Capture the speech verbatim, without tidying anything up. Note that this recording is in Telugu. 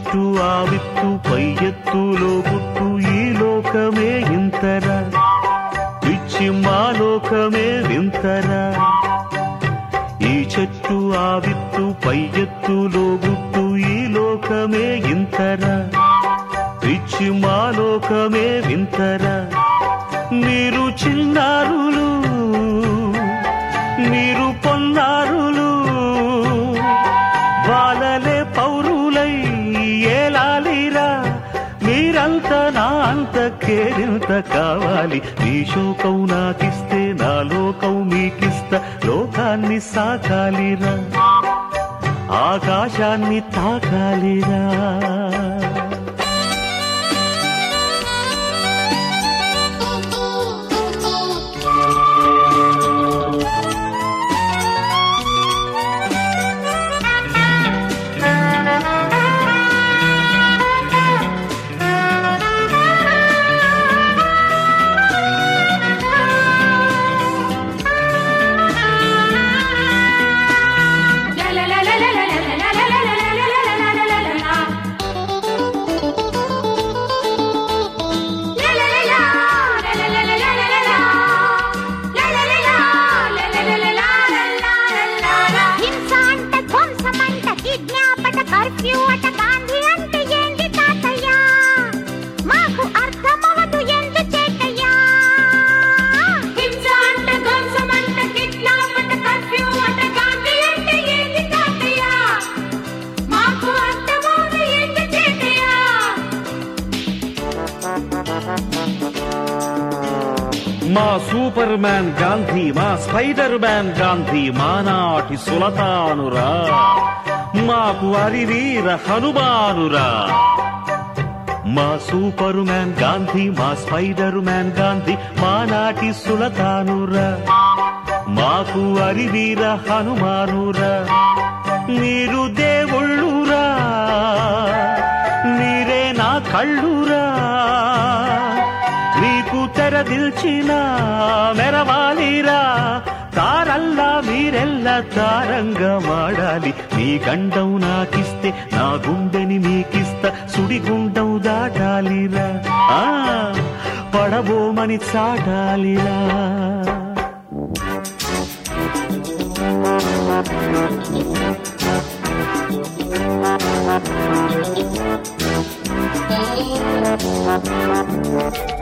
చెట్టు ఆ విత్తు పై ఎత్తులో గుట్టు ఈ లోకమే ఇంతరా పిచ్చి మా లోకమే వింతరా ఈ చెట్టు ఆ విత్తు పై ఎత్తులో గుట్టు ఈ లోకమే ఇంతరా పిచ్చి మా లోకమే వింతరా మీరు చిన్నారులు మీరు పొన్నారులు వాళ్ళలే పౌరులై ఏలాలిరా మీరంతా నా అంత కేరింత కావాలి మీ శోకం నాకిస్తే నా లోకం మీకిస్తా లోకాన్ని సాకాలిరా ఆకాశాన్ని తాకాలిరా మా సూపర్ మ్యాన్ గాంధీ మా స్పైడర్ మ్యాన్ గాంధీ మానాటి సులతానురా మాకు అరివీర హనుమానురా మా సూపర్ మ్యాన్ గాంధీ మా స్పైడర్ మ్యాన్ గాంధీ మానాటి సులతానురా మాకు అరివీర హనుమానురా మీరు దేవుళ్ళురా మీరే నా కళ్ళురా మీకు తెరదిల్చిన మెరవాలిరా తారల్లా మీరెల్లా తారంగా వాడాలి మీ గండం నాకిస్తే నా గుండెని మీకిస్తా సుడిగుండం దాటాలిరా ఆ పడబోమని చాటాలిరా Thank you.